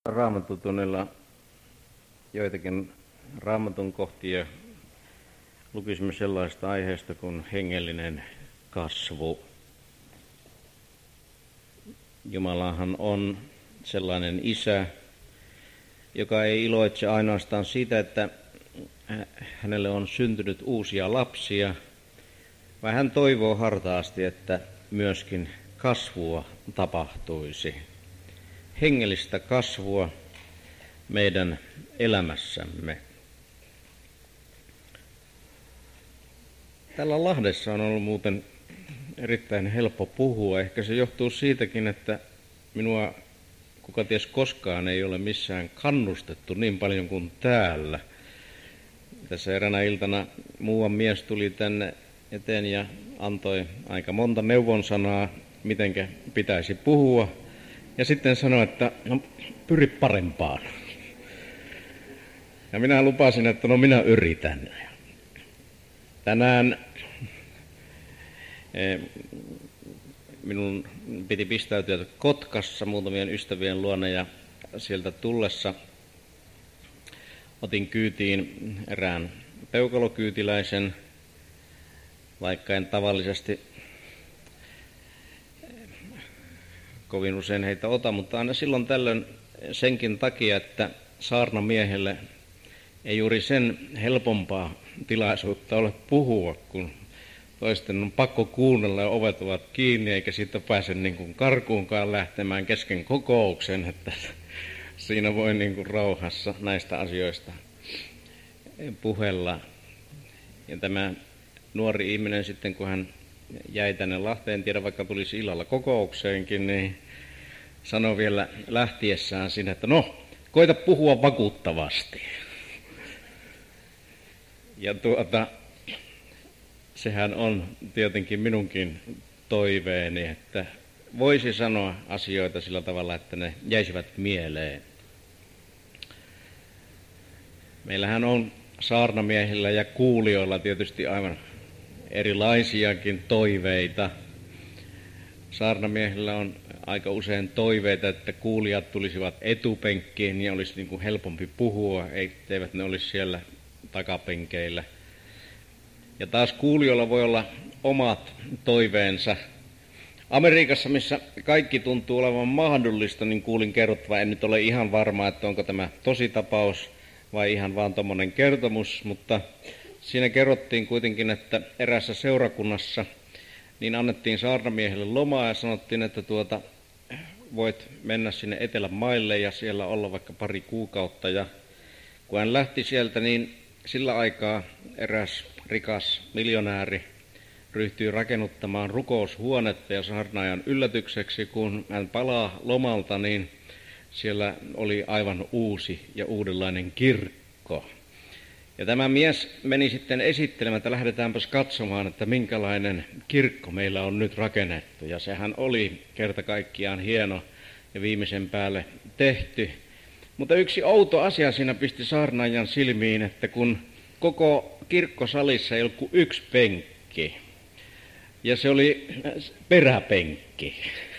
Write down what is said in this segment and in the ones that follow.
Raamattutunnilla joitakin Raamatun kohtia lukisimme sellaista aiheesta kuin hengellinen kasvu. Jumalahan on sellainen isä, joka ei iloitse ainoastaan siitä, että hänelle on syntynyt uusia lapsia, vaan hän toivoo hartaasti, että myöskin kasvua tapahtuisi. Hengellistä kasvua meidän elämässämme. Tällä Lahdessa on ollut muuten erittäin helppo puhua. Ehkä se johtuu siitäkin, että minua kuka ties koskaan ei ole missään kannustettu niin paljon kuin täällä. Tässä eräänä iltana muuan mies tuli tänne eteen ja antoi aika monta neuvonsanaa, mitenkä pitäisi puhua. Ja sitten sanoi, että no, pyri parempaan. Ja minä lupasin, että no minä yritän. Tänään minun piti pistäytyä Kotkassa muutamien ystävien luona ja sieltä tullessa otin kyytiin erään peukalokyytiläisen, vaikka en tavallisesti kovin usein heitä ota, mutta aina silloin tällöin senkin takia, että saarnamiehelle ei juuri sen helpompaa tilaisuutta ole puhua, kun toisten on pakko kuunnella ja ovet ovat kiinni, eikä siitä pääse niin kuin karkuunkaan lähtemään kesken kokouksen, että siinä voi niin kuin rauhassa näistä asioista puhella. Ja tämä nuori ihminen sitten, kun hän jäi tänne Lahteen, en tiedä vaikka tulisi illalla kokoukseenkin, niin sanoi vielä lähtiessään sinne, että no, koita puhua vakuuttavasti. Ja sehän on tietenkin minunkin toiveeni, että voisi sanoa asioita sillä tavalla, että ne jäisivät mieleen. Meillähän on saarnamiehillä ja kuulijoilla tietysti aivan erilaisiakin toiveita. Saarnamiehillä on aika usein toiveita, että kuulijat tulisivat etupenkkiin, niin olisi niin kuin helpompi puhua, etteivät ne olisi siellä takapenkeillä. Ja taas kuulijoilla voi olla omat toiveensa. Amerikassa, missä kaikki tuntuu olevan mahdollista, niin kuulin kerrottava, en nyt ole ihan varma, että onko tämä tositapaus vai ihan vaan tommoinen kertomus, mutta siinä kerrottiin kuitenkin, että eräässä seurakunnassa niin annettiin saarnamiehelle lomaa ja sanottiin, että voit mennä sinne Etelämaille ja siellä olla vaikka pari kuukautta. Ja kun hän lähti sieltä, niin sillä aikaa eräs rikas miljonääri ryhtyi rakennuttamaan rukoushuonetta ja saarnaajan yllätykseksi, kun hän palaa lomalta, niin siellä oli aivan uusi ja uudenlainen kirkko. Ja tämä mies meni sitten esittelemään, että lähdetäänpäs katsomaan, että minkälainen kirkko meillä on nyt rakennettu. Ja sehän oli kerta kaikkiaan hieno ja viimeisen päälle tehty. Mutta yksi outo asia siinä pisti saarnaajan silmiin, että kun koko kirkkosalissa ei ollut kuin yksi penkki. Ja se oli peräpenkki.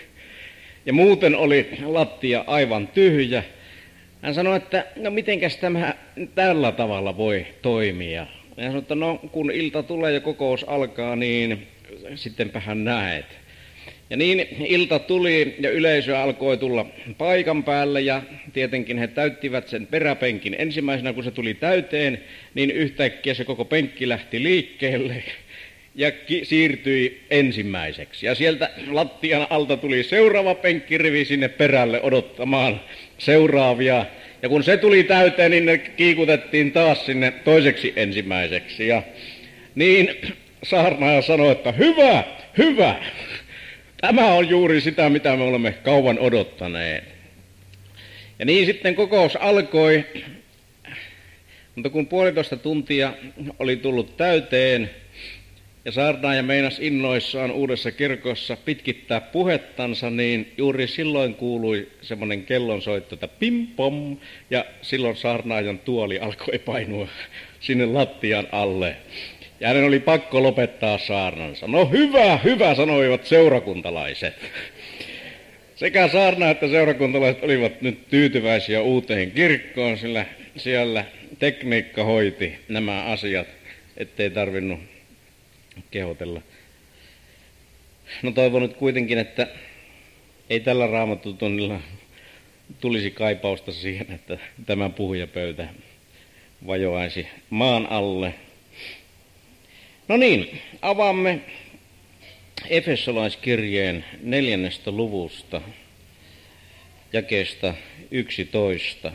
Ja muuten oli lattia aivan tyhjä. Hän sanoi, että no mitenkäs tämä tällä tavalla voi toimia. Ja hän sanoi, että no kun ilta tulee ja kokous alkaa, niin sittenpähän näet. Ja niin ilta tuli ja yleisö alkoi tulla paikan päälle ja tietenkin he täyttivät sen peräpenkin. Ensimmäisenä kun se tuli täyteen, niin yhtäkkiä se koko penkki lähti liikkeelle ja siirtyi ensimmäiseksi. Ja sieltä lattian alta tuli seuraava penkkirivi sinne perälle odottamaan seuraavia. Ja kun se tuli täyteen, niin ne kiikutettiin taas sinne toiseksi ensimmäiseksi. Ja niin saarnaaja sanoi, että hyvä, hyvä. Tämä on juuri sitä, mitä me olemme kauan odottaneet. Ja niin sitten kokous alkoi, mutta kun 1,5 tuntia oli tullut täyteen, ja saarnaaja meinasi innoissaan uudessa kirkossa pitkittää puhettansa, niin juuri silloin kuului semmoinen kellonsoitto, että pim pom, ja silloin saarnaajan tuoli alkoi painua sinne lattian alle. Ja hänen oli pakko lopettaa saarnansa. No hyvä, hyvä, sanoivat seurakuntalaiset. Sekä saarna että seurakuntalaiset olivat nyt tyytyväisiä uuteen kirkkoon, sillä siellä tekniikka hoiti nämä asiat, ettei tarvinnut kehotella. No toivon nyt kuitenkin, että ei tällä raamattutunnilla tulisi kaipausta siihen, että tämä puhujapöytä vajoaisi maan alle. No niin, avaamme Efesolaiskirjeen 4. luvusta, jakeesta 11.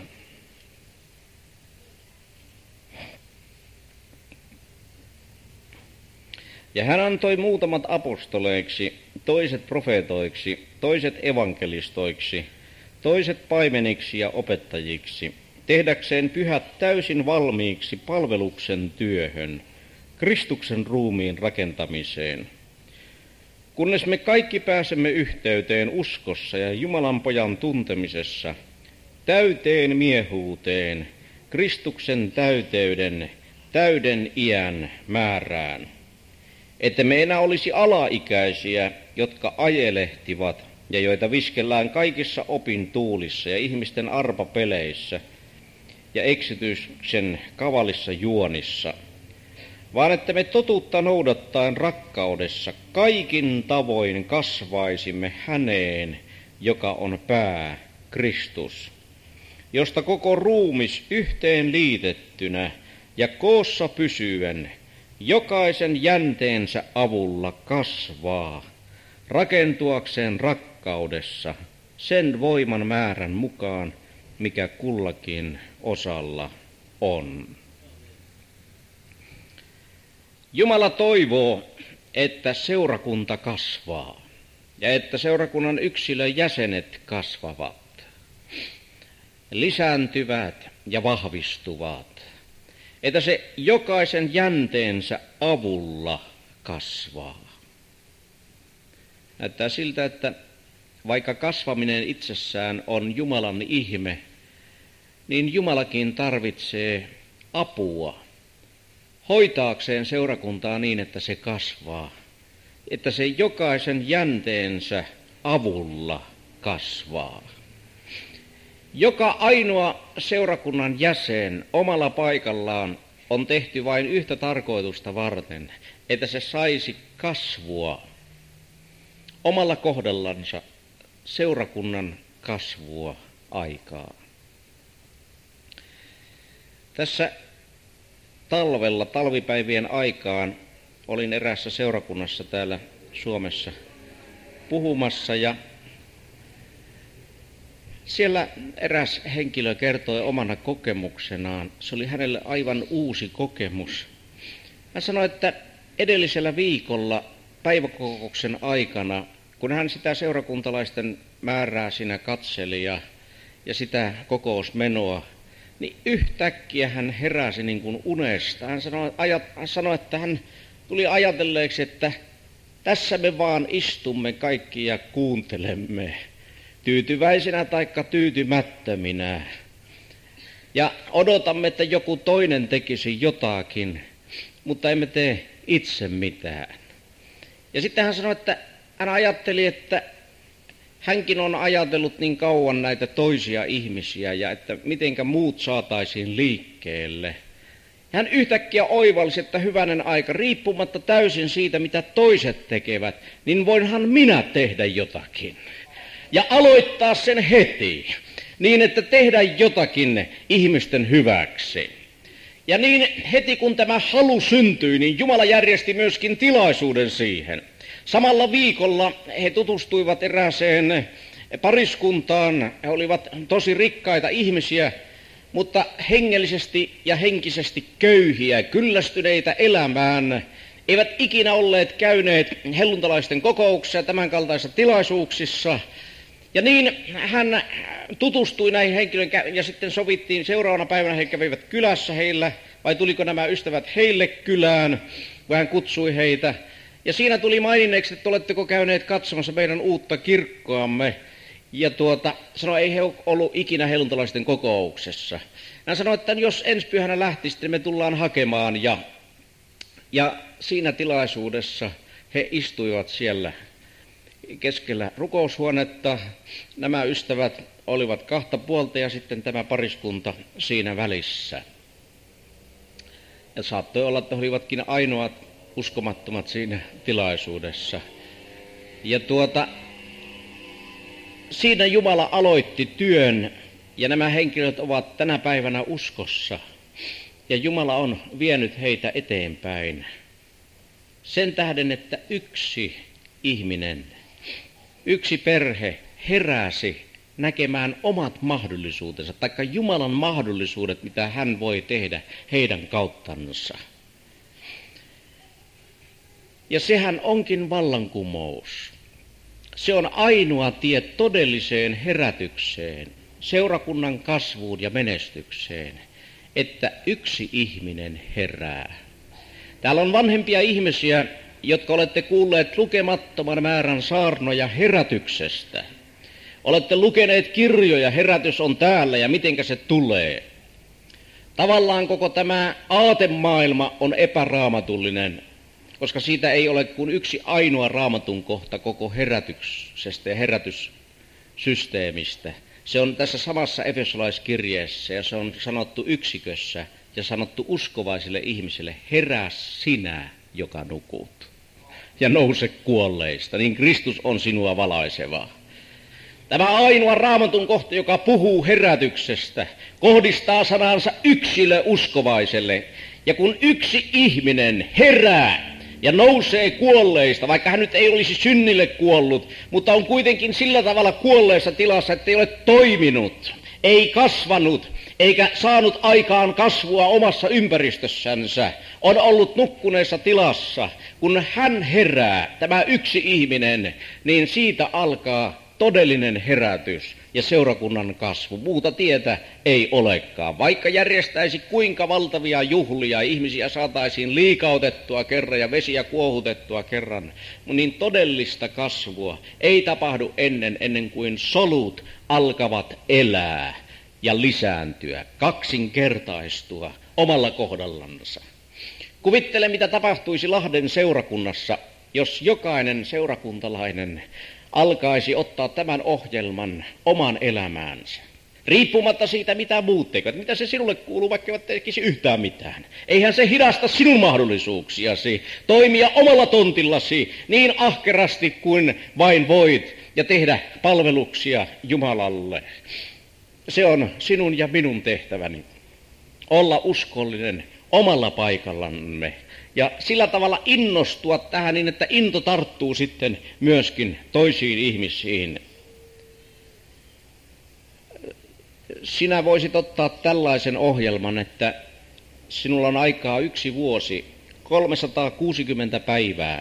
Ja hän antoi muutamat apostoleiksi, toiset profeetoiksi, toiset evankelistoiksi, toiset paimeniksi ja opettajiksi, tehdäkseen pyhät täysin valmiiksi palveluksen työhön, Kristuksen ruumiin rakentamiseen. Kunnes me kaikki pääsemme yhteyteen uskossa ja Jumalan pojan tuntemisessa, täyteen miehuuteen, Kristuksen täyteyden, täyden iän määrään. Että me enää olisi alaikäisiä, jotka ajelehtivat ja joita viskellään kaikissa opintuulissa ja ihmisten arpapeleissä ja eksytyksen kavalissa juonissa, vaan että me totuutta noudattaen rakkaudessa kaikin tavoin kasvaisimme häneen, joka on pää, Kristus, josta koko ruumis yhteen liitettynä ja koossa pysyen jokaisen jänteensä avulla kasvaa, rakentuakseen rakkaudessa sen voiman määrän mukaan, mikä kullakin osalla on. Jumala toivoo, että seurakunta kasvaa ja että seurakunnan yksilön jäsenet kasvavat, lisääntyvät ja vahvistuvat, että se jokaisen jänteensä avulla kasvaa. Näyttää siltä, että vaikka kasvaminen itsessään on Jumalan ihme, niin Jumalakin tarvitsee apua hoitaakseen seurakuntaa niin, että se kasvaa, että se jokaisen jänteensä avulla kasvaa. Joka ainoa seurakunnan jäsen omalla paikallaan on tehty vain yhtä tarkoitusta varten, että se saisi kasvua omalla kohdallansa seurakunnan kasvua aikaa. Tässä talvipäivien aikaan olin eräässä seurakunnassa täällä Suomessa puhumassa ja siellä eräs henkilö kertoi omana kokemuksenaan. Se oli hänelle aivan uusi kokemus. Hän sanoi, että edellisellä viikolla päiväkokouksen aikana, kun hän sitä seurakuntalaisten määrää siinä katseli ja sitä kokousmenoa, niin yhtäkkiä hän heräsi niin kuin unesta. Hän sanoi, että hän tuli ajatelleeksi, että tässä me vaan istumme kaikki ja kuuntelemme, tyytyväisinä taikka tyytymättöminä. Ja odotamme, että joku toinen tekisi jotakin, mutta emme tee itse mitään. Ja sitten hän sanoi, että hän ajatteli, että hänkin on ajatellut niin kauan näitä toisia ihmisiä ja että mitenkä muut saataisiin liikkeelle. Hän yhtäkkiä oivalsi, että hyvänen aika, riippumatta täysin siitä, mitä toiset tekevät, niin voinhan minä tehdä jotakin. Ja aloittaa sen heti, niin että tehdä jotakin ihmisten hyväksi. Ja niin heti kun tämä halu syntyi, niin Jumala järjesti myöskin tilaisuuden siihen. Samalla viikolla he tutustuivat erääseen pariskuntaan. He olivat tosi rikkaita ihmisiä, mutta hengellisesti ja henkisesti köyhiä, kyllästyneitä elämään. Eivät ikinä olleet käyneet helluntalaisten kokouksissa ja tämänkaltaisissa tilaisuuksissa. Ja niin hän tutustui näihin henkilöihin ja sitten sovittiin, seuraavana päivänä he kävivät kylässä heillä, vai tuliko nämä ystävät heille kylään, kun hän kutsui heitä. Ja siinä tuli maininneeksi, että oletteko käyneet katsomassa meidän uutta kirkkoamme. Ja sanoi, ei he ole ollut ikinä helluntalaisten kokouksessa. Hän sanoi, että jos ensi pyhänä lähtisitte, niin me tullaan hakemaan. Ja siinä tilaisuudessa he istuivat siellä keskellä rukoushuonetta. Nämä ystävät olivat kahta puolta ja sitten tämä pariskunta siinä välissä. Ja saattoi olla, että he olivatkin ainoat uskomattomat siinä tilaisuudessa. Ja siinä Jumala aloitti työn ja nämä henkilöt ovat tänä päivänä uskossa. Ja Jumala on vienyt heitä eteenpäin. Sen tähden, että yksi ihminen, yksi perhe heräsi näkemään omat mahdollisuutensa, taikka Jumalan mahdollisuudet, mitä hän voi tehdä heidän kauttansa. Ja sehän onkin vallankumous. Se on ainoa tie todelliseen herätykseen, seurakunnan kasvuun ja menestykseen, että yksi ihminen herää. Täällä on vanhempia ihmisiä, jotka olette kuulleet lukemattoman määrän saarnoja herätyksestä. Olette lukeneet kirjoja, herätys on täällä ja mitenkä se tulee. Tavallaan koko tämä aatemaailma on epäraamatullinen, koska siitä ei ole kuin yksi ainoa raamatun kohta koko herätyksestä ja herätyssysteemistä. Se on tässä samassa efesolaiskirjeessä ja se on sanottu yksikössä ja sanottu uskovaisille ihmisille, herää sinä, joka nukut, ja nouse kuolleista, niin Kristus on sinua valaiseva. Tämä ainoa raamatun kohta, joka puhuu herätyksestä, kohdistaa sanansa yksilö uskovaiselle. Ja kun yksi ihminen herää ja nousee kuolleista, vaikka hän nyt ei olisi synnille kuollut, mutta on kuitenkin sillä tavalla kuolleessa tilassa, että ei ole toiminut, ei kasvanut, eikä saanut aikaan kasvua omassa ympäristössänsä, on ollut nukkuneessa tilassa. Kun hän herää, tämä yksi ihminen, niin siitä alkaa todellinen herätys ja seurakunnan kasvu. Muuta tietä ei olekaan. Vaikka järjestäisi kuinka valtavia juhlia, ihmisiä saataisiin liikautettua kerran ja vesiä kuohutettua kerran, niin todellista kasvua ei tapahdu ennen kuin solut alkavat elää ja lisääntyä, kaksinkertaistua omalla kohdallansa. Kuvittele, mitä tapahtuisi Lahden seurakunnassa, jos jokainen seurakuntalainen alkaisi ottaa tämän ohjelman oman elämäänsä. Riippumatta siitä, mitä muut tekevät. Mitä se sinulle kuuluu, vaikka eivät tekisi yhtään mitään. Eihän se hidasta sinun mahdollisuuksiasi toimia omalla tontillasi niin ahkerasti kuin vain voit ja tehdä palveluksia Jumalalle. Se on sinun ja minun tehtäväni. Olla uskollinen omalla paikallamme. Ja sillä tavalla innostua tähän niin, että into tarttuu sitten myöskin toisiin ihmisiin. Sinä voisit ottaa tällaisen ohjelman, että sinulla on aikaa 1 vuosi, 360 päivää.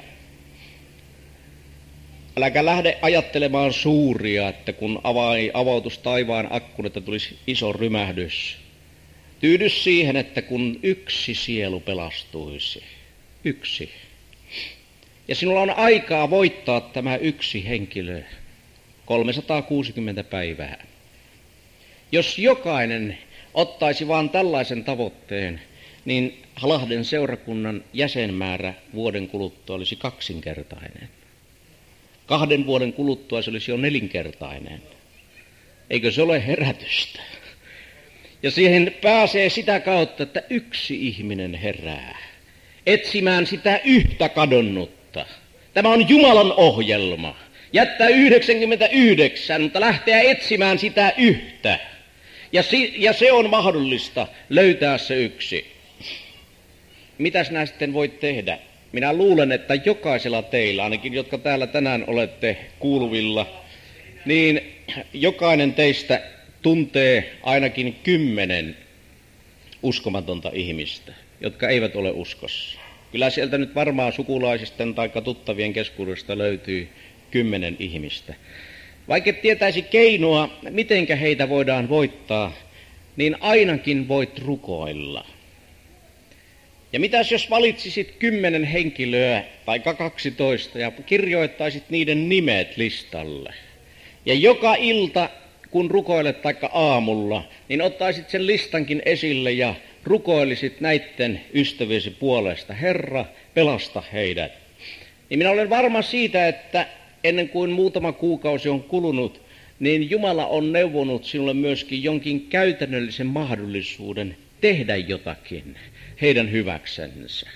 Äläkä lähde ajattelemaan suuria, että kun avautus taivaan akkun, että tulisi iso rymähdys. Tyydy siihen, että kun yksi sielu pelastuisi. Yksi. Ja sinulla on aikaa voittaa tämä yksi henkilö 360 päivää. Jos jokainen ottaisi vain tällaisen tavoitteen, niin Lahden seurakunnan jäsenmäärä vuoden kuluttua olisi 2-kertainen. 2 vuoden kuluttua se olisi jo 4-kertainen. Eikö se ole herätystä? Ja siihen pääsee sitä kautta, että yksi ihminen herää etsimään sitä yhtä kadonnutta. Tämä on Jumalan ohjelma. Jättää 99, mutta lähteä etsimään sitä yhtä. Ja se on mahdollista löytää se yksi. Mitäs nää sitten voit tehdä? Minä luulen, että jokaisella teillä, ainakin jotka täällä tänään olette kuuluvilla, niin jokainen teistä tuntee ainakin 10 uskomatonta ihmistä, jotka eivät ole uskossa. Kyllä sieltä nyt varmaan sukulaisisten tai tuttavien keskuudesta löytyy 10 ihmistä. Vaikka et tietäisi keinoa, mitenkä heitä voidaan voittaa, niin ainakin voit rukoilla. Ja mitäs jos valitsisit 10 henkilöä tai 12 ja kirjoittaisit niiden nimet listalle. Ja joka ilta, kun rukoilet taikka aamulla, niin ottaisit sen listankin esille ja rukoilisit näiden ystäviesi puolesta. Herra, pelasta heidät. Niin minä olen varma siitä, että ennen kuin muutama kuukausi on kulunut, niin Jumala on neuvonut sinulle myöskin jonkin käytännöllisen mahdollisuuden tehdä jotakin heidän hyväksensä.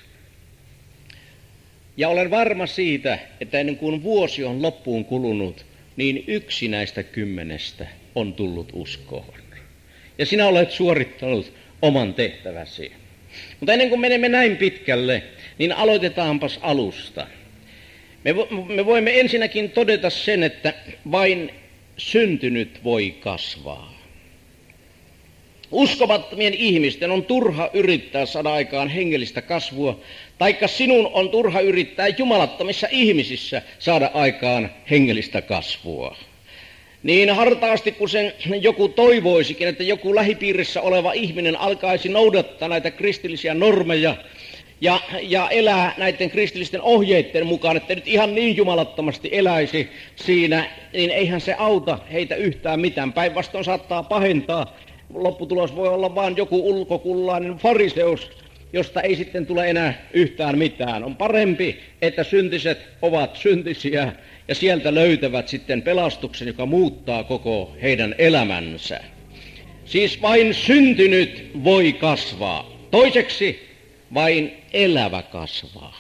Ja olen varma siitä, että ennen kuin vuosi on loppuun kulunut, niin 1 näistä 10 on tullut uskoon. Ja sinä olet suorittanut oman tehtäväsi. Mutta ennen kuin menemme näin pitkälle, niin aloitetaanpas alusta. Me voimme ensinnäkin todeta sen, että vain syntynyt voi kasvaa. Uskomattomien ihmisten on turha yrittää saada aikaan hengellistä kasvua, taikka sinun on turha yrittää jumalattomissa ihmisissä saada aikaan hengellistä kasvua. Niin hartaasti kuin sen joku toivoisikin, että joku lähipiirissä oleva ihminen alkaisi noudattaa näitä kristillisiä normeja ja elää näiden kristillisten ohjeiden mukaan, että nyt ihan niin jumalattomasti eläisi siinä, niin eihän se auta heitä yhtään mitään. Päinvastoin saattaa pahentaa. Lopputulos voi olla vain joku ulkokullainen fariseus, josta ei sitten tule enää yhtään mitään. On parempi, että syntiset ovat syntisiä ja sieltä löytävät sitten pelastuksen, joka muuttaa koko heidän elämänsä. Siis vain syntynyt voi kasvaa. Toiseksi vain elävä kasvaa.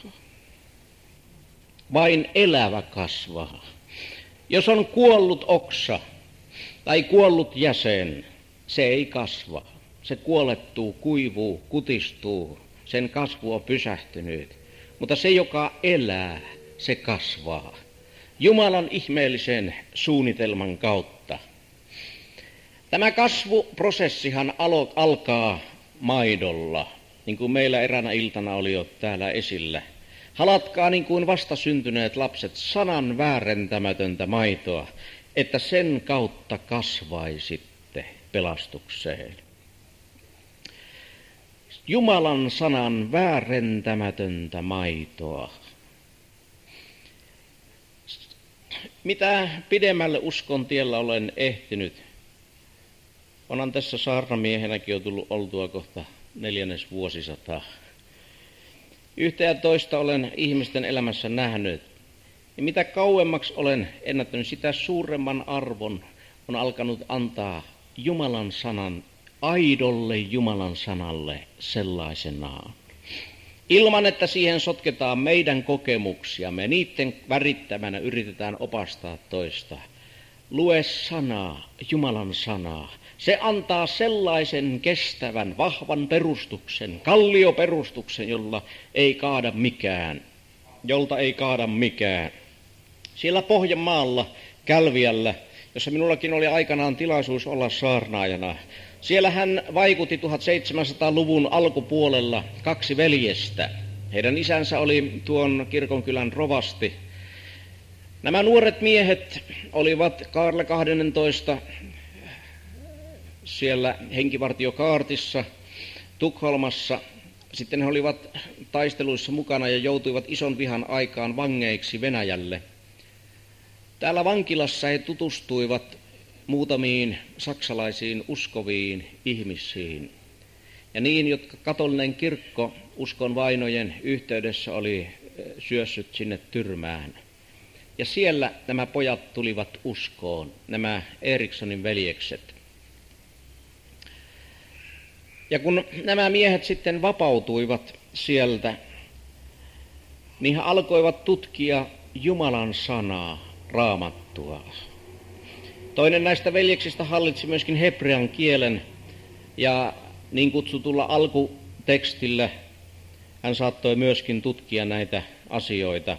Vain elävä kasvaa. Jos on kuollut oksa tai kuollut jäsen, se ei kasva. Se kuolettuu, kuivuu, kutistuu. Sen kasvu on pysähtynyt. Mutta se, joka elää, se kasvaa. Jumalan ihmeellisen suunnitelman kautta. Tämä kasvuprosessihan alkaa maidolla, niin kuin meillä eräänä iltana oli jo täällä esillä. Halatkaa niin kuin vastasyntyneet lapset sanan väärentämätöntä maitoa, että sen kautta kasvaisitte pelastukseen. Jumalan sanan väärentämätöntä maitoa. Mitä pidemmälle uskon tiellä olen ehtinyt, onhan tässä saarnamiehenäkin jo tullut oltua kohta 4. vuosisataa. Yhtä ja toista olen ihmisten elämässä nähnyt. Ja mitä kauemmaksi olen ennättänyt, sitä suuremman arvon on alkanut antaa Jumalan sanan, aidolle Jumalan sanalle sellaisenaan. Ilman, että siihen sotketaan meidän kokemuksiamme, niiden värittämänä yritetään opastaa toista. Lue sanaa, Jumalan sanaa. Se antaa sellaisen kestävän, vahvan perustuksen, kallioperustuksen, jolta ei kaada mikään. Siellä Pohjanmaalla, Kälviällä, jossa minullakin oli aikanaan tilaisuus olla saarnaajana, siellä hän vaikutti 1700-luvun alkupuolella 2 veljestä. Heidän isänsä oli tuon kirkonkylän rovasti. Nämä nuoret miehet olivat Kaarle 12 siellä henkivartiokaartissa Tukholmassa. Sitten he olivat taisteluissa mukana ja joutuivat ison vihan aikaan vangeiksi Venäjälle. Täällä vankilassa he tutustuivat muutamiin saksalaisiin uskoviin ihmisiin. Ja niin, jotka katolinen kirkko uskon vainojen yhteydessä oli syössyt sinne tyrmään. Ja siellä nämä pojat tulivat uskoon, nämä Erikssonin veljekset. Ja kun nämä miehet sitten vapautuivat sieltä, niin he alkoivat tutkia Jumalan sanaa, Raamattua. Toinen näistä veljeksistä hallitsi myöskin hebrean kielen ja niin kutsutulla alkutekstillä hän saattoi myöskin tutkia näitä asioita.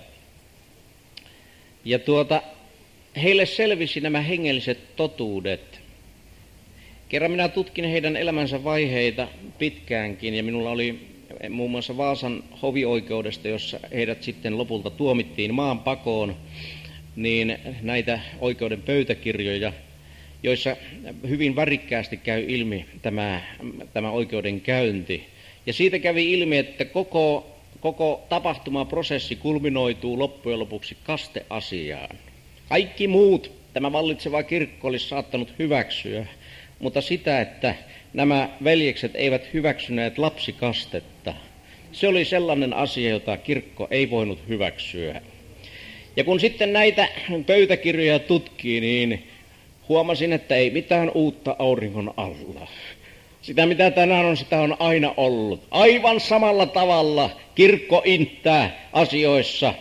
Ja heille selvisi nämä hengelliset totuudet. Kerran minä tutkin heidän elämänsä vaiheita pitkäänkin ja minulla oli muun muassa Vaasan hovioikeudesta, jossa heidät sitten lopulta tuomittiin maanpakoon, niin näitä oikeuden pöytäkirjoja, joissa hyvin värikkäästi käy ilmi tämä oikeudenkäynti. Ja siitä kävi ilmi, että koko tapahtumaprosessi kulminoituu loppujen lopuksi kasteasiaan. Kaikki muut tämä vallitseva kirkko olisi saattanut hyväksyä, mutta sitä, että nämä veljekset eivät hyväksyneet lapsikastetta, se oli sellainen asia, jota kirkko ei voinut hyväksyä. Ja kun sitten näitä pöytäkirjoja tutkii, niin huomasin, että ei mitään uutta auringon alla. Sitä mitä tänään on, sitä on aina ollut. Aivan samalla tavalla kirkko inttää asioissa.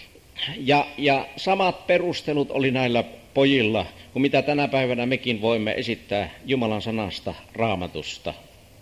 Ja samat perustelut oli näillä pojilla, kuin mitä tänä päivänä mekin voimme esittää Jumalan sanasta, Raamatusta.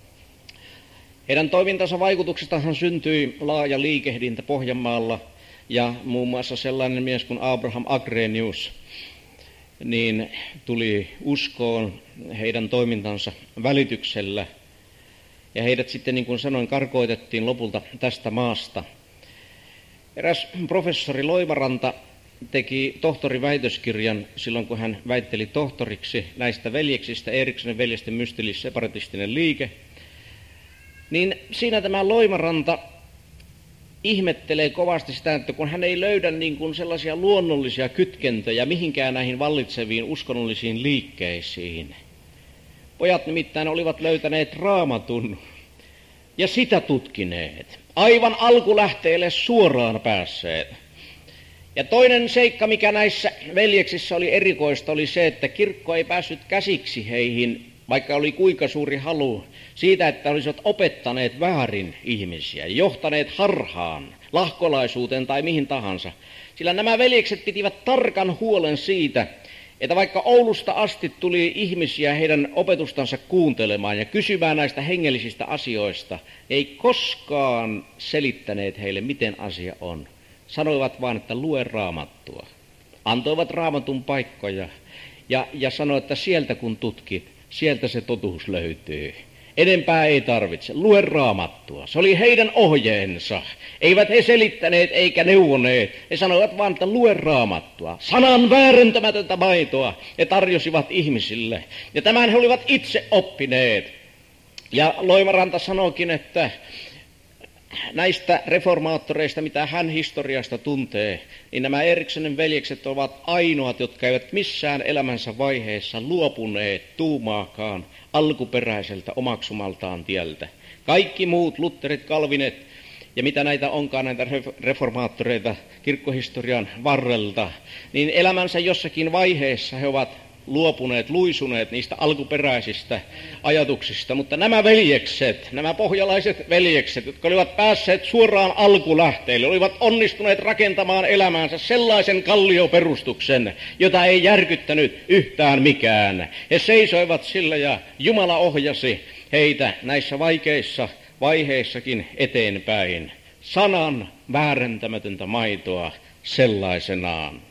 Heidän toimintansa vaikutuksestahan syntyi laaja liikehdintä Pohjanmaalla, ja muun muassa sellainen mies kuin Abraham Agrenius niin tuli uskoon heidän toimintansa välityksellä. Ja heidät sitten, niin kuin sanoin, karkoitettiin lopulta tästä maasta. Eräs professori Loimaranta teki tohtoriväitöskirjan silloin, kun hän väitteli tohtoriksi näistä veljeksistä, Eeriksonin veljesten mystillis-separatistinen liike. Niin siinä tämä Loimaranta ihmettelee kovasti sitä, että kun hän ei löydä niin kuin sellaisia luonnollisia kytkentöjä mihinkään näihin vallitseviin uskonnollisiin liikkeisiin. Pojat nimittäin olivat löytäneet Raamatun ja sitä tutkineet. Aivan alkulähteelle suoraan päässeet. Ja toinen seikka, mikä näissä veljeksissä oli erikoista, oli se, että kirkko ei päässyt käsiksi heihin, vaikka oli kuinka suuri halu siitä, että olisivat opettaneet väärin ihmisiä, johtaneet harhaan, lahkolaisuuteen tai mihin tahansa. Sillä nämä veljekset pitivät tarkan huolen siitä, että vaikka Oulusta asti tuli ihmisiä heidän opetustansa kuuntelemaan ja kysymään näistä hengellisistä asioista, ei koskaan selittäneet heille, miten asia on. Sanoivat vain, että lue Raamattua. Antoivat Raamatun paikkoja ja sanoivat, että sieltä kun tutkit, sieltä se totuus löytyy. Enempää ei tarvitse. Lue Raamattua. Se oli heidän ohjeensa. Eivät he selittäneet eikä neuvoneet. He sanoivat vain, että lue Raamattua. Sanan väärentämätöntä maitoa he tarjosivat ihmisille. Ja tämän he olivat itse oppineet. Ja Loimaranta sanoikin, että näistä reformaattoreista, mitä hän historiasta tuntee, niin nämä Eeriksonin veljekset ovat ainoat, jotka eivät missään elämänsä vaiheessa luopuneet tuumaakaan alkuperäiseltä omaksumaltaan tieltä. Kaikki muut, Lutherit, Kalvinet ja mitä näitä onkaan, näitä reformaattoreita kirkkohistorian varrelta, niin elämänsä jossakin vaiheessa he ovat luisuneet niistä alkuperäisistä ajatuksista, mutta nämä veljekset, nämä pohjalaiset veljekset, jotka olivat päässeet suoraan alkulähteille, olivat onnistuneet rakentamaan elämäänsä sellaisen kallioperustuksen, jota ei järkyttänyt yhtään mikään. He seisoivat sillä ja Jumala ohjasi heitä näissä vaikeissa vaiheissakin eteenpäin. Sanan väärentämätöntä maitoa sellaisenaan.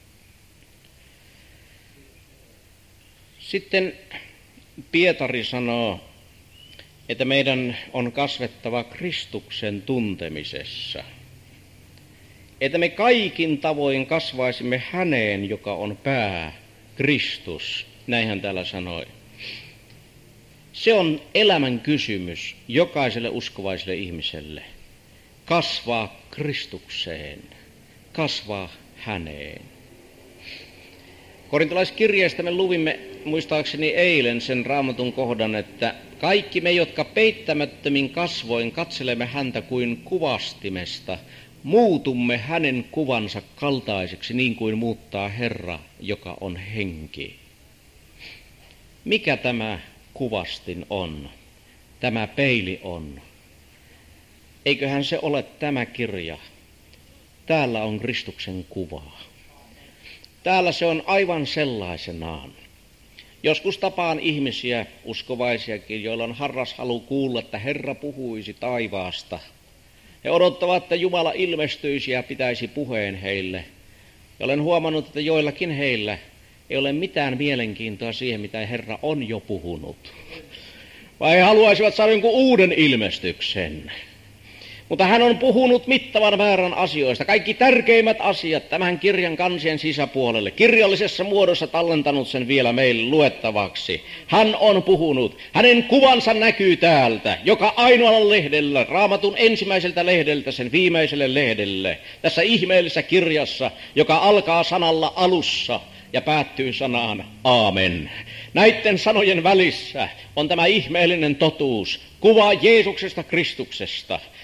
Sitten Pietari sanoo, että meidän on kasvettava Kristuksen tuntemisessa. Että me kaikin tavoin kasvaisimme häneen, joka on pää, Kristus. Näin hän täällä sanoi. Se on elämän kysymys jokaiselle uskovaiselle ihmiselle. Kasvaa Kristukseen, kasvaa häneen. Korintolaiskirjeestä me luvimme muistaakseni eilen sen Raamatun kohdan, että kaikki me, jotka peittämättömin kasvoin katselemme häntä kuin kuvastimesta, muutumme hänen kuvansa kaltaiseksi niin kuin muuttaa Herra, joka on henki. Mikä tämä kuvastin on? Tämä peili on. Eiköhän se ole tämä kirja. Täällä on Kristuksen kuvaa. Täällä se on aivan sellaisenaan. Joskus tapaan ihmisiä, uskovaisiakin, joilla on harras halu kuulla, että Herra puhuisi taivaasta. He odottavat, että Jumala ilmestyisi ja pitäisi puheen heille. Ja olen huomannut, että joillakin heillä ei ole mitään mielenkiintoa siihen, mitä Herra on jo puhunut. Vai he haluaisivat saada jonkun uuden ilmestyksen. Mutta hän on puhunut mittavan määrän asioista, kaikki tärkeimmät asiat tämän kirjan kansien sisäpuolelle, kirjallisessa muodossa tallentanut sen vielä meille luettavaksi. Hän on puhunut, hänen kuvansa näkyy täältä, joka ainoalla lehdellä, Raamatun ensimmäiseltä lehdeltä sen viimeiselle lehdelle, tässä ihmeellisessä kirjassa, joka alkaa sanalla alussa ja päättyy sanaan aamen. Näiden sanojen välissä on tämä ihmeellinen totuus, kuva Jeesuksesta Kristuksesta.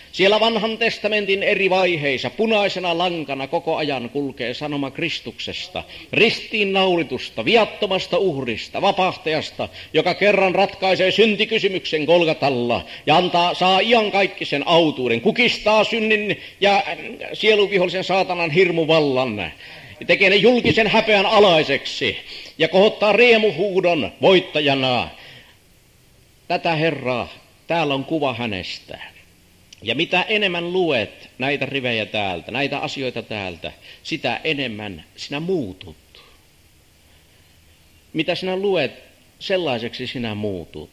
Siellä vanhan testamentin eri vaiheissa punaisena lankana koko ajan kulkee sanoma Kristuksesta, ristiin naulitusta, viattomasta uhrista, vapahtajasta, joka kerran ratkaisee syntikysymyksen Golgatalla ja saa iankaikkisen autuuden, kukistaa synnin ja sieluvihollisen saatanan hirmuvallan ja tekee ne julkisen häpeän alaiseksi ja kohottaa riemuhuudon voittajana. Tätä Herraa, täällä on kuva hänestä. Ja mitä enemmän luet näitä rivejä täältä, näitä asioita täältä, sitä enemmän sinä muutut. Mitä sinä luet, sellaiseksi sinä muutut.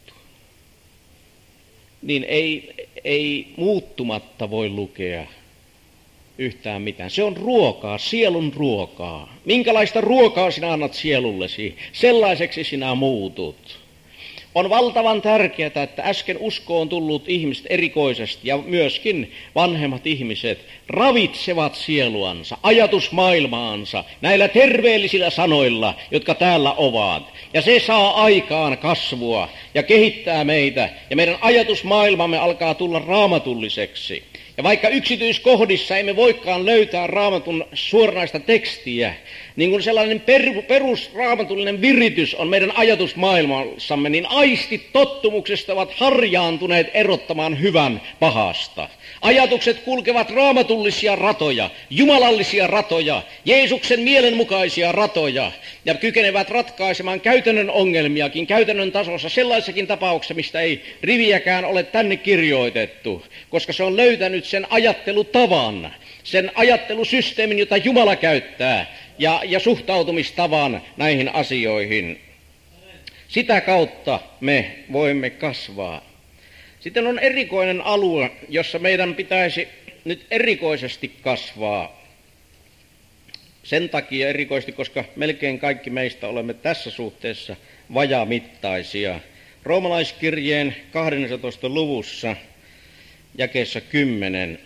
Niin ei muuttumatta voi lukea yhtään mitään. Se on ruokaa, sielun ruokaa. Minkälaista ruokaa sinä annat sielullesi, sellaiseksi sinä muutut. On valtavan tärkeää, että äsken uskoon tullut ihmiset erikoisesti ja myöskin vanhemmat ihmiset ravitsevat sieluansa, ajatusmaailmaansa näillä terveellisillä sanoilla, jotka täällä ovat. Ja se saa aikaan kasvua ja kehittää meitä ja meidän ajatusmaailmamme alkaa tulla raamatulliseksi. Ja vaikka yksityiskohdissa emme voikaan löytää raamatun suoranaista tekstiä, niin kuin sellainen perusraamatullinen viritys on meidän ajatusmaailmassamme, niin aistit tottumuksesta ovat harjaantuneet erottamaan hyvän pahasta. Ajatukset kulkevat raamatullisia ratoja, jumalallisia ratoja, Jeesuksen mielenmukaisia ratoja ja kykenevät ratkaisemaan käytännön ongelmiakin käytännön tasossa sellaisessakin tapauksessa, mistä ei riviäkään ole tänne kirjoitettu, koska se on löytänyt sen ajattelutavan, sen ajattelusysteemin, jota Jumala käyttää ja suhtautumistavan näihin asioihin. Sitä kautta me voimme kasvaa. Sitten on erikoinen alue, jossa meidän pitäisi nyt erikoisesti kasvaa. Sen takia erikoisesti, koska melkein kaikki meistä olemme tässä suhteessa vajamittaisia. Roomalaiskirjeen 12. luvussa jakeessa 10.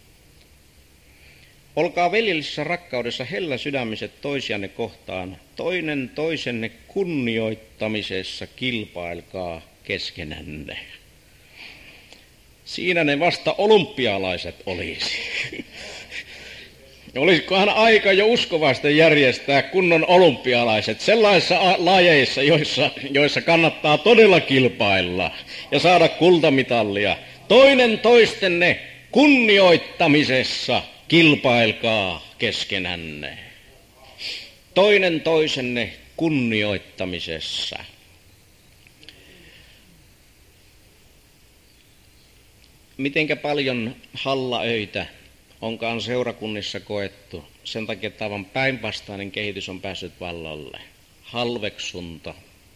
Olkaa veljellisessä rakkaudessa helläsydämiset toisianne kohtaan, toinen toisenne kunnioittamisessa kilpailkaa keskenänne. Siinä ne vasta olympialaiset olisi. Olisikohan aika jo uskovaisten järjestää kunnon olympialaiset sellaisissa lajeissa, joissa kannattaa todella kilpailla ja saada kultamitalia. Toinen toistenne kunnioittamisessa kilpailkaa keskenänne. Toinen toisenne kunnioittamisessa. Mitenkä paljon hallaöitä onkaan seurakunnissa koettu. Sen takia, että aivan päinvastainen kehitys on päässyt vallalle. Halveksunta,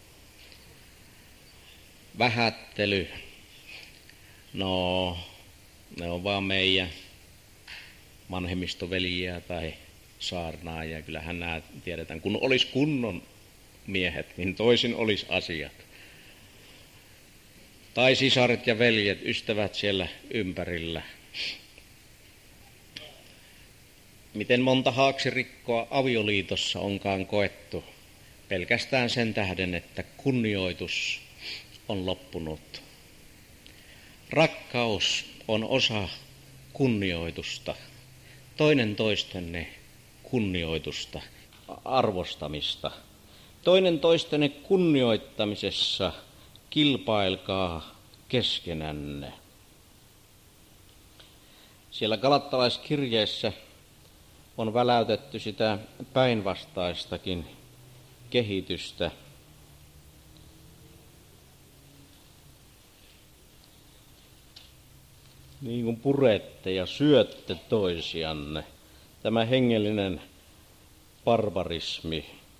vähättely. No, ne on vaan meidän vanhemmistoveliä tai saarnaajia. Kyllähän nämä tiedetään. Kun olisi kunnon miehet, niin toisin olisi asiat. Tai sisaret ja veljet, ystävät siellä ympärillä. Miten monta haaksirikkoa avioliitossa onkaan koettu pelkästään sen tähden, että kunnioitus on loppunut. Rakkaus on osa kunnioitusta, toinen toistenne kunnioitusta, arvostamista. Toinen toistenne kunnioittamisessa kilpailkaa keskenänne. Siellä galattalaiskirjeessä on väläytetty sitä päinvastaistakin kehitystä. Niin kuin purette ja syötte toisianne. Tämä hengellinen barbarismi.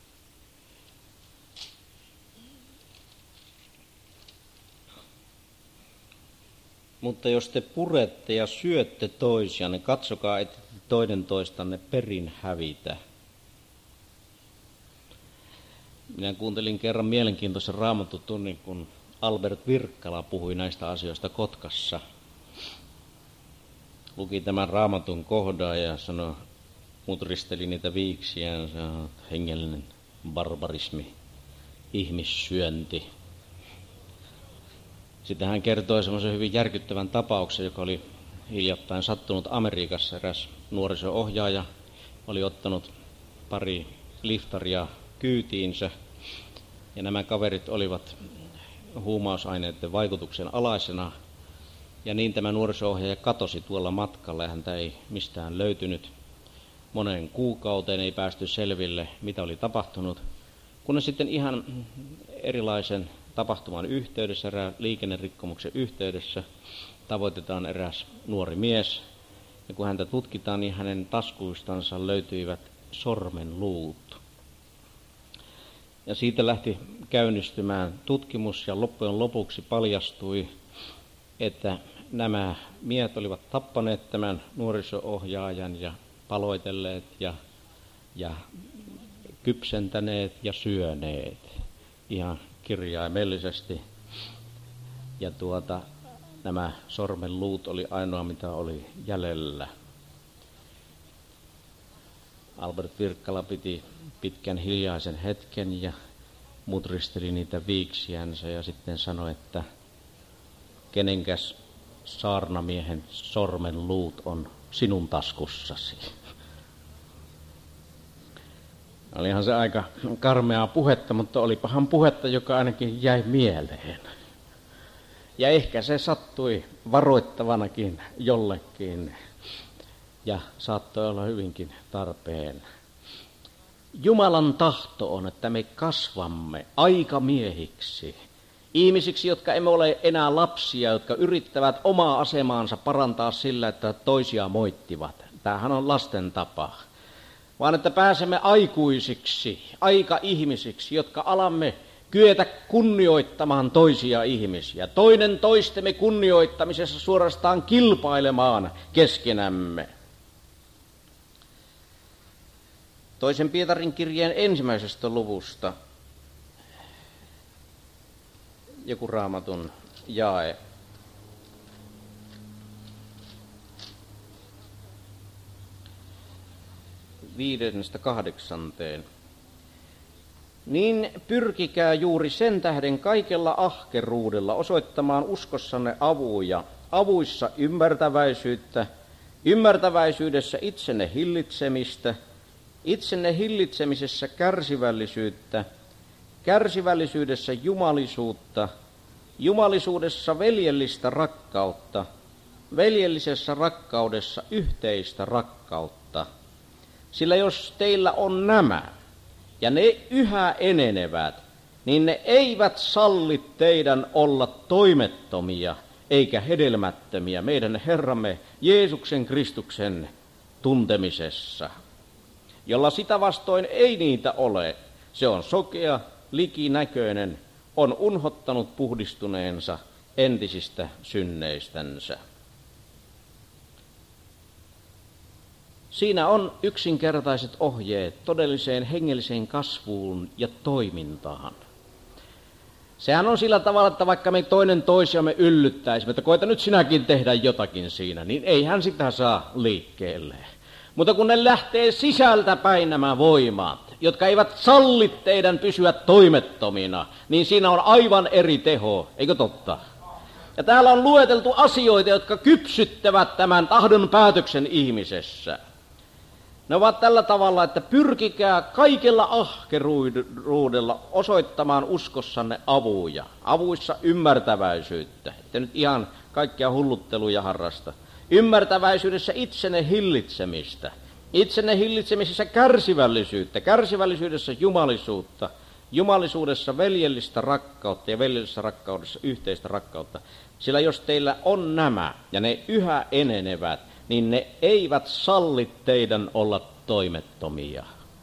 Mutta jos te purette ja syötte toisianne, katsokaa, että toinen toistanne perin hävitä. Minä kuuntelin kerran mielenkiintoisen raamattutunnin, kun Albert Virkkala puhui näistä asioista Kotkassa. Luki tämän raamatun kohdan ja sanoi, mutristeli niitä viiksiä ja sanoi, hengellinen barbarismi, ihmissyönti. Sitten hän kertoi semmoisen hyvin järkyttävän tapauksen, joka oli hiljattain sattunut Amerikassa. Eräs nuoriso-ohjaaja oli ottanut pari liftaria kyytiinsä, ja nämä kaverit olivat huumausaineiden vaikutuksen alaisena, ja niin tämä nuoriso-ohjaaja katosi tuolla matkalla, ja häntä ei mistään löytynyt. Moneen kuukauteen ei päästy selville, mitä oli tapahtunut, kunnes sitten ihan erilaisen tapahtuman yhteydessä, liikennerikkomuksen yhteydessä, tavoitetaan eräs nuori mies, ja kun häntä tutkitaan, niin hänen taskuistansa löytyivät sormenluut. Ja siitä lähti käynnistymään tutkimus, ja loppujen lopuksi paljastui, että nämä miehet olivat tappaneet tämän nuoriso-ohjaajan ja paloitelleet ja kypsentäneet ja syöneet ihan kirjaimellisesti. Ja nämä sormenluut oli ainoa, mitä oli jäljellä. Albert Virkkala piti pitkän hiljaisen hetken ja mutristeli niitä viiksiänsä ja sitten sanoi, että kenenkäs saarnamiehen sormenluut on sinun taskussasi. Olihan se aika karmeaa puhetta, mutta olipahan puhetta, joka ainakin jäi mieleen. Ja ehkä se sattui varoittavanakin jollekin ja saattoi olla hyvinkin tarpeen. Jumalan tahto on, että me kasvamme aikamiehiksi, ihmisiksi, jotka emme ole enää lapsia, jotka yrittävät omaa asemaansa parantaa sillä, että toisia moittivat. Tämähän on lasten tapa. Vaan että pääsemme aikuisiksi, aika-ihmisiksi, jotka alamme kyetä kunnioittamaan toisia ihmisiä. Toinen toistemme kunnioittamisessa suorastaan kilpailemaan keskenämme. Toisen Pietarin kirjeen 1. luvusta joku Raamatun jae. Viidennestä 8. Niin pyrkikää juuri sen tähden kaikella ahkeruudella osoittamaan uskossanne avuja, avuissa ymmärtäväisyyttä, ymmärtäväisyydessä itsenne hillitsemistä, itsenne hillitsemisessä kärsivällisyyttä, kärsivällisyydessä jumalisuutta, jumalisuudessa veljellistä rakkautta, veljellisessä rakkaudessa yhteistä rakkautta. Sillä jos teillä on nämä, ja ne yhä enenevät, niin ne eivät salli teidän olla toimettomia eikä hedelmättömiä meidän Herramme Jeesuksen Kristuksen tuntemisessa, jolla sitä vastoin ei niitä ole. Se on sokea, likinäköinen, on unhottanut puhdistuneensa entisistä synneistänsä. Siinä on yksinkertaiset ohjeet todelliseen hengelliseen kasvuun ja toimintaan. Sehän on sillä tavalla, että vaikka me toinen toisiamme yllyttäisimme, että koita nyt sinäkin tehdä jotakin siinä, niin ei hän sitä saa liikkeelle. Mutta kun ne lähtee sisältä päin nämä voimat, jotka eivät salli teidän pysyä toimettomina, niin siinä on aivan eri teho, eikö totta? Ja täällä on lueteltu asioita, jotka kypsyttävät tämän tahdon päätöksen ihmisessä. Ne ovat tällä tavalla, että pyrkikää kaikella ahkeruudella osoittamaan uskossanne avuja, avuissa ymmärtäväisyyttä, että nyt ihan kaikkia hullutteluja harrasta. Ymmärtäväisyydessä itsenne hillitsemistä, itsenne hillitsemisessä kärsivällisyyttä, kärsivällisyydessä jumalisuutta, jumalisuudessa veljellistä rakkautta ja veljellisessä rakkaudessa yhteistä rakkautta. Sillä jos teillä on nämä ja ne yhä enenevät, niin ne eivät salli teidän olla toimettomia.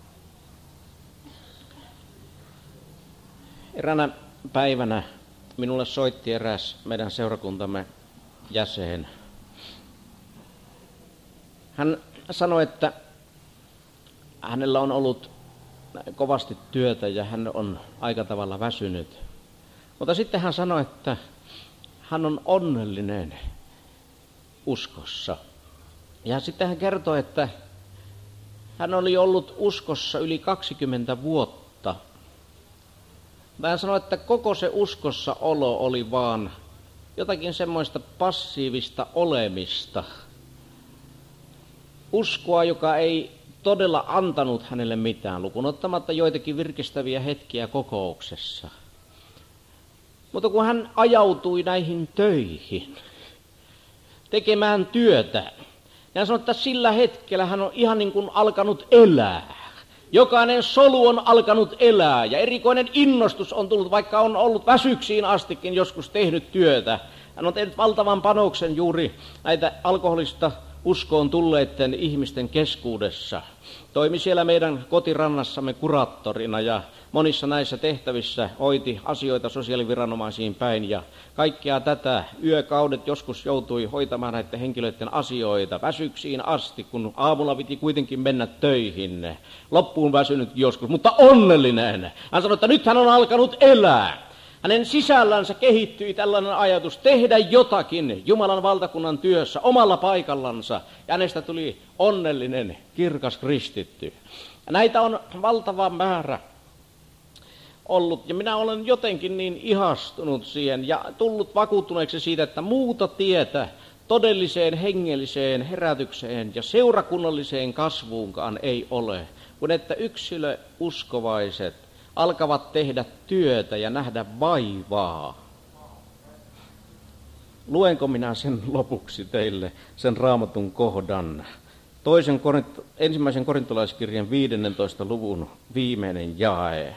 Eräänä päivänä minulle soitti eräs meidän seurakuntamme jäsen. Hän sanoi, että hänellä on ollut kovasti työtä ja hän on aika tavalla väsynyt. Mutta sitten hän sanoi, että hän on onnellinen uskossa. Ja sitten hän kertoi, että hän oli ollut uskossa yli 20 vuotta. Hän sanoi, että koko se uskossa olo oli vaan jotakin semmoista passiivista olemista. Uskoa, joka ei todella antanut hänelle mitään, lukuun ottamatta joitakin virkistäviä hetkiä kokouksessa. Mutta kun hän ajautui näihin töihin, tekemään työtä, niin hän sanoi, että sillä hetkellä hän on ihan niin kuin alkanut elää. Jokainen solu on alkanut elää ja erikoinen innostus on tullut, vaikka on ollut väsyksiin astikin joskus tehnyt työtä. Hän on tehnyt valtavan panoksen juuri näitä alkoholista uskoon tulleiden ihmisten keskuudessa. Toimi siellä meidän kotirannassamme kuraattorina ja monissa näissä tehtävissä hoiti asioita sosiaaliviranomaisiin päin ja kaikkea tätä. Yökaudet joskus joutui hoitamaan näiden henkilöiden asioita väsyksiin asti, kun aamulla piti kuitenkin mennä töihin. Loppuun väsynyt joskus, mutta onnellinen. Hän sanoi, että nyt hän on alkanut elää. Hänen sisällänsä kehittyi tällainen ajatus tehdä jotakin Jumalan valtakunnan työssä omalla paikallansa. Ja hänestä tuli onnellinen, kirkas kristitty. Ja näitä on valtava määrä ollut. Ja minä olen jotenkin niin ihastunut siihen ja tullut vakuuttuneeksi siitä, että muuta tietä todelliseen hengelliseen herätykseen ja seurakunnalliseen kasvuunkaan ei ole, kun että yksilöuskovaiset alkavat tehdä työtä ja nähdä vaivaa. Luenko minä sen lopuksi teille, sen Raamatun kohdan? Ensimmäisen korintolaiskirjan 15. luvun viimeinen jae.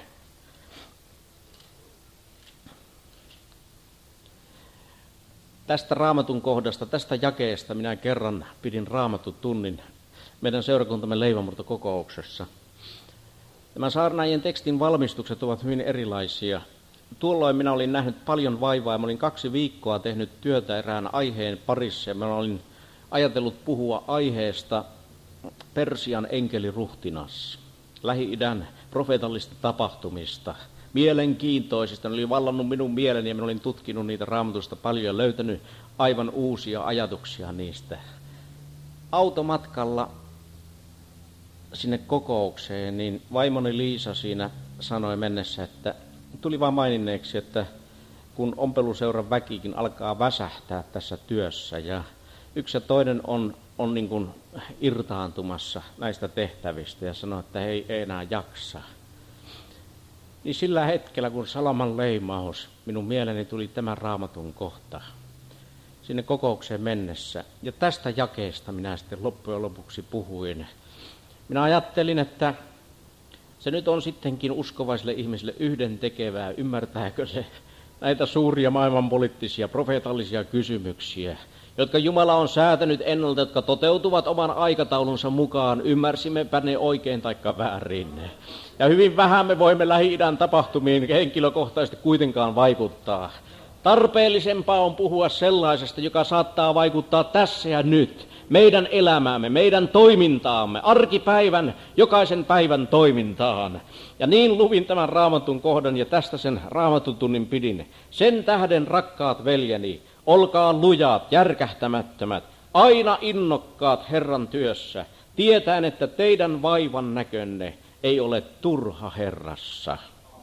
Tästä Raamatun kohdasta, tästä jakeesta minä kerran pidin Raamattutunnin meidän seurakuntamme leivänmurtokokouksessa. Tämän saarnaajien tekstin valmistukset ovat hyvin erilaisia. Tuolloin minä olin nähnyt paljon vaivaa ja mä olin 2 viikkoa tehnyt työtä erään aiheen parissa. Ja mä olin ajatellut puhua aiheesta Persian enkeliruhtinas, Lähi-idän profeetallista tapahtumista, mielenkiintoisista. Ne oli vallannut minun mieleni ja minä olin tutkinut niitä Raamatusta paljon ja löytänyt aivan uusia ajatuksia niistä. Automatkalla sinne kokoukseen, niin vaimoni Liisa siinä sanoi mennessä, että tuli vaan maininneeksi, että kun ompeluseuran väkikin alkaa väsähtää tässä työssä ja yksi ja toinen on niin kuin irtaantumassa näistä tehtävistä ja sanoi, että he ei enää jaksa. Niin sillä hetkellä, kun salaman leimaus, minun mieleeni tuli tämä Raamatun kohta sinne kokoukseen mennessä. Ja tästä jakeesta minä sitten loppujen lopuksi puhuin. Minä ajattelin, että se nyt on sittenkin uskovaisille ihmisille yhdentekevää, ymmärtääkö se näitä suuria maailmanpoliittisia, profeetallisia kysymyksiä, jotka Jumala on säätänyt ennalta, jotka toteutuvat oman aikataulunsa mukaan, ymmärsimmepä ne oikein taikka väärin. Ja hyvin vähän me voimme Lähi-idän tapahtumiin henkilökohtaisesti kuitenkaan vaikuttaa. Tarpeellisempaa on puhua sellaisesta, joka saattaa vaikuttaa tässä ja nyt, meidän elämäämme, meidän toimintaamme, arkipäivän, jokaisen päivän toimintaan. Ja niin luvin tämän Raamatun kohdan ja tästä sen Raamatutunnin pidin. Sen tähden, rakkaat veljeni, olkaa lujat, järkähtämättömät, aina innokkaat Herran työssä, tietäen, että teidän vaivan näkönne ei ole turha Herrassa.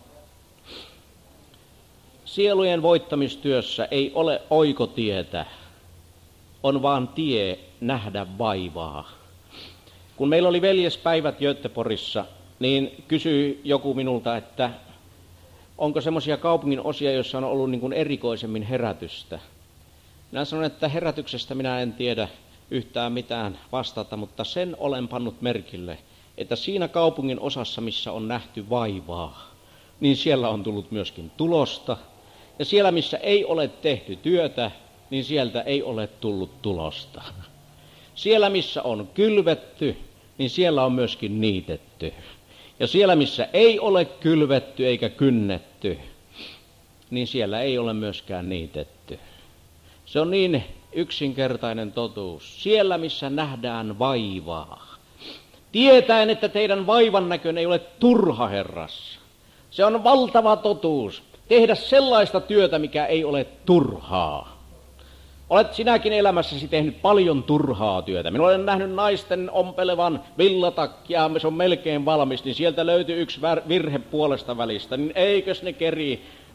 Sielujen voittamistyössä ei ole oikotietä, on vaan tie nähdä vaivaa. Kun meillä oli veljespäivät Göteborgissa, niin kysyi joku minulta, että onko semmoisia kaupungin osia, joissa on ollut niin kuin erikoisemmin herätystä. Minä sanoin, että herätyksestä minä en tiedä yhtään mitään vastata, mutta sen olen pannut merkille, että siinä kaupungin osassa, missä on nähty vaivaa, niin siellä on tullut myöskin tulosta. Ja siellä, missä ei ole tehty työtä, niin sieltä ei ole tullut tulosta. Siellä, missä on kylvetty, niin siellä on myöskin niitetty. Ja siellä, missä ei ole kylvetty eikä kynnetty, niin siellä ei ole myöskään niitetty. Se on niin yksinkertainen totuus. Siellä, missä nähdään vaivaa, tietäen, että teidän vaivan näkönne ei ole turha Herrassa. Se on valtava totuus. Tehdä sellaista työtä, mikä ei ole turhaa. Olet sinäkin elämässäsi tehnyt paljon turhaa työtä. Minä olen nähnyt naisten ompelevan villatakkia, se on melkein valmis, niin sieltä löytyy yksi virhe puolesta välistä. Niin eikös ne keri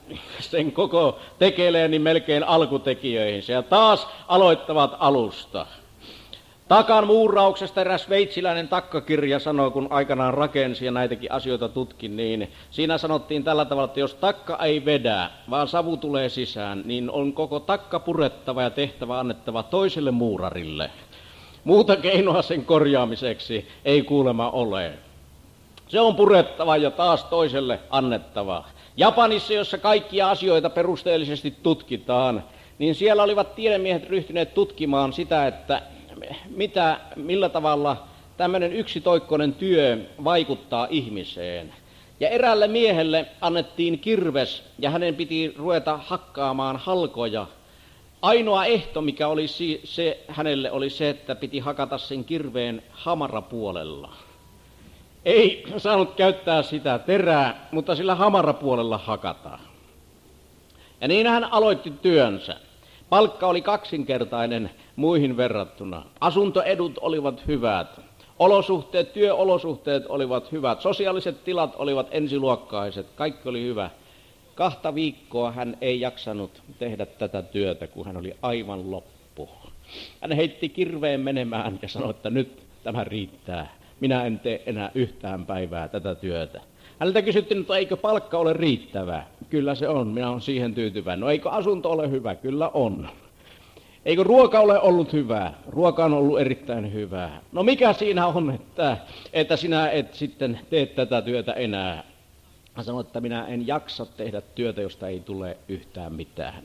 sen koko tekeleen niin melkein alkutekijöihinsä ja taas aloittavat alusta. Takan muurauksesta eräs sveitsiläinen takkakirja sanoo, kun aikanaan rakensi ja näitäkin asioita tutkin, niin siinä sanottiin tällä tavalla, että jos takka ei vedä, vaan savu tulee sisään, niin on koko takka purettava ja tehtävä annettava toiselle muurarille. Muuta keinoa sen korjaamiseksi ei kuulemma ole. Se on purettava ja taas toiselle annettava. Japanissa, jossa kaikkia asioita perusteellisesti tutkitaan, niin siellä olivat tiedemiehet ryhtyneet tutkimaan sitä, että millä tavalla tämmöinen yksitoikkoinen työ vaikuttaa ihmiseen. Ja eräälle miehelle annettiin kirves ja hänen piti ruveta hakkaamaan halkoja. Ainoa ehto, mikä oli hänelle, oli se, että piti hakata sen kirveen hamarapuolella. Ei saanut käyttää sitä terää, mutta sillä hamarapuolella hakataan. Ja niin hän aloitti työnsä. Palkka oli kaksinkertainen muihin verrattuna. Asuntoedut olivat hyvät. Työolosuhteet olivat hyvät. Sosiaaliset tilat olivat ensiluokkaiset. Kaikki oli hyvä. 2 viikkoa hän ei jaksanut tehdä tätä työtä, kun hän oli aivan loppu. Hän heitti kirveen menemään ja sanoi, että nyt tämä riittää. Minä en tee enää yhtään päivää tätä työtä. Häneltä kysyttiin, että eikö palkka ole riittävää? Kyllä se on, minä olen siihen tyytyväinen. No eikö asunto ole hyvä? Kyllä on. Eikö ruoka ole ollut hyvää? Ruoka on ollut erittäin hyvää. No mikä siinä on, että sinä et sitten tee tätä työtä enää? Hän sanoi, että minä en jaksa tehdä työtä, josta ei tule yhtään mitään.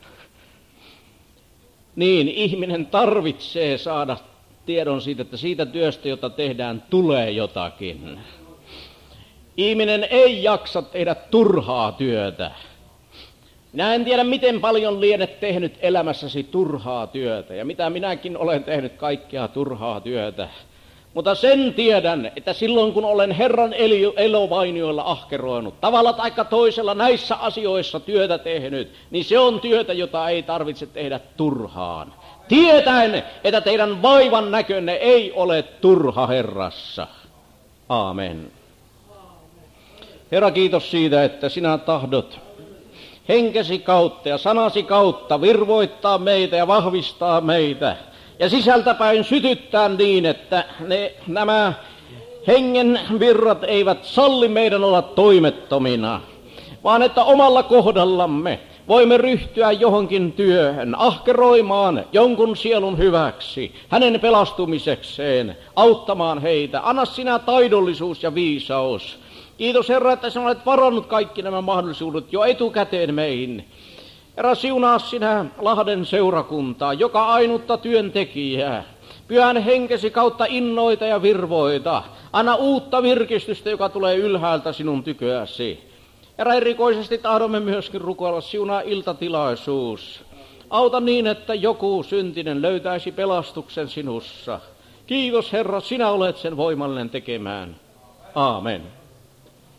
Niin, ihminen tarvitsee saada tiedon siitä, että siitä työstä, jota tehdään, tulee jotakin. Ihminen ei jaksa tehdä turhaa työtä. Minä en tiedä, miten paljon lienet tehnyt elämässäsi turhaa työtä, ja mitä minäkin olen tehnyt kaikkea turhaa työtä. Mutta sen tiedän, että silloin kun olen Herran elovainioilla ahkeroinut, tavalla tai toisella näissä asioissa työtä tehnyt, niin se on työtä, jota ei tarvitse tehdä turhaan. Tietäen, että teidän vaivan näkönne ei ole turha Herrassa. Aamen. Herra, kiitos siitä, että sinä tahdot henkesi kautta ja sanasi kautta virvoittaa meitä ja vahvistaa meitä. Ja sisältäpäin sytyttää niin, että nämä hengen virrat eivät salli meidän olla toimettomina, vaan että omalla kohdallamme voimme ryhtyä johonkin työhön, ahkeroimaan jonkun sielun hyväksi, hänen pelastumisekseen, auttamaan heitä. Anna sinä taidollisuus ja viisaus. Kiitos Herra, että sinä olet varannut kaikki nämä mahdollisuudet jo etukäteen meihin. Herra, siunaa sinä Lahden seurakuntaa, joka ainutta työntekijää. Pyhän henkesi kautta innoita ja virvoita. Anna uutta virkistystä, joka tulee ylhäältä sinun tyköäsi. Herra, erikoisesti tahdomme myöskin rukoilla, siunaa iltatilaisuus. Auta niin, että joku syntinen löytäisi pelastuksen sinussa. Kiitos Herra, sinä olet sen voimallinen tekemään. Aamen.